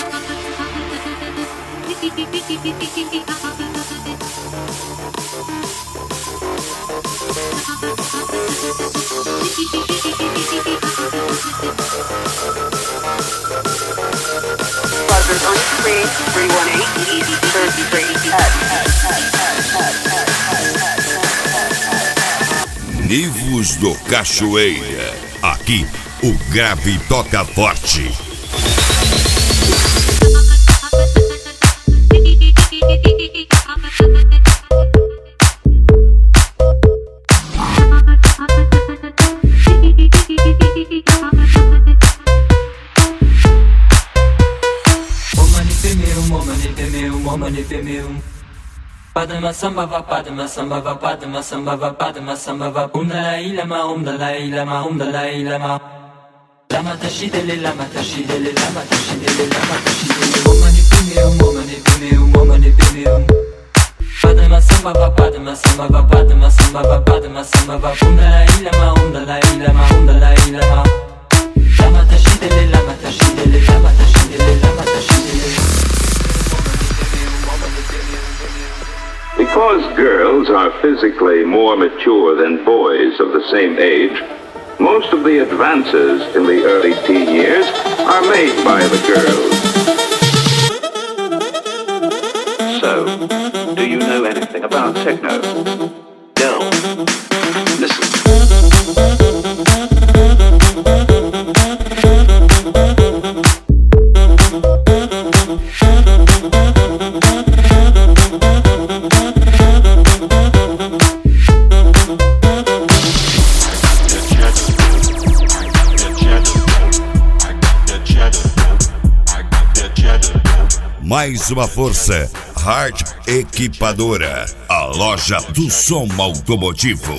Nivos do Cachoeira. Aqui, o grave toca forte. Padma samba va padma samba va padma samba va padma samba va dalai lama dalai lama dalai lama lama tashidele lama tashidele lama tashidele lama tashidele momani pimeu padma samba va padma samba va padma samba va padma samba va dalai lama dalai lama dalai lama lama tashidele lama tashidele lama tashidele lama tashidele. Because girls are physically more mature than boys of the same age, most of the advances in the early teen years are made by the girls. So, do you know anything about techno? Girls, listen. Mais uma força, Hard Equipadora, a loja do som automotivo.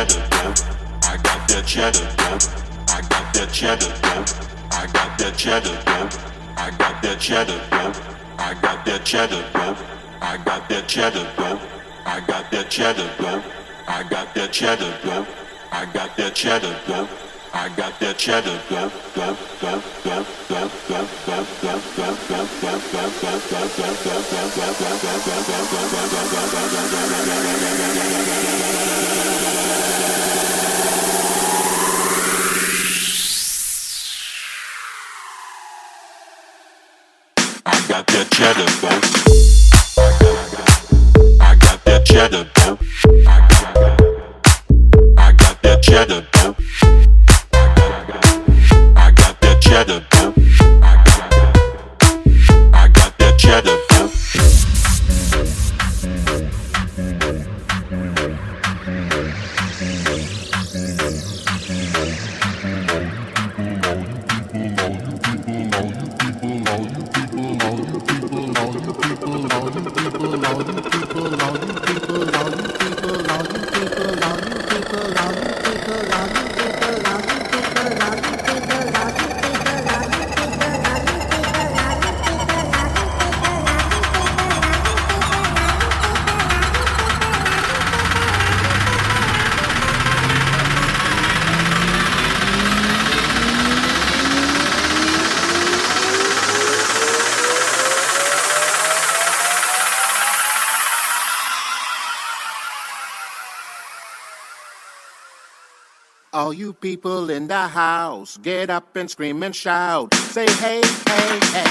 All you people in the house, get up and scream and shout. Say hey, hey, hey.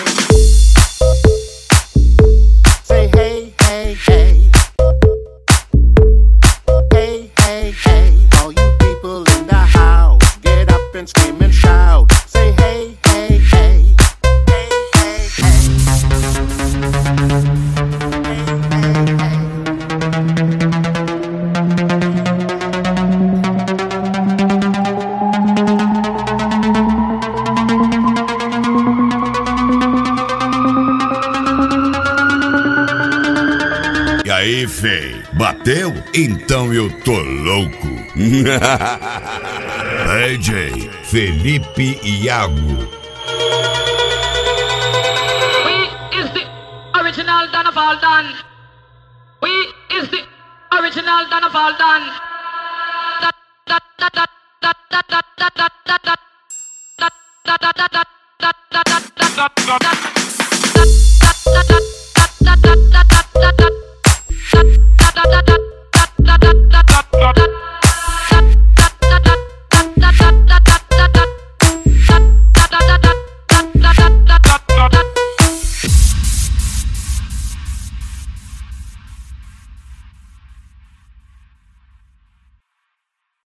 Say hey, hey, hey. Hey, hey, hey. All you people in the house, get up and scream and shout. Say hey, hey, hey. Hey, hey, hey. E aí, fei, bateu? Então eu tô louco. DJ Felipe Iago. We is the original Donna Faldan. We is the original Donna Faldan.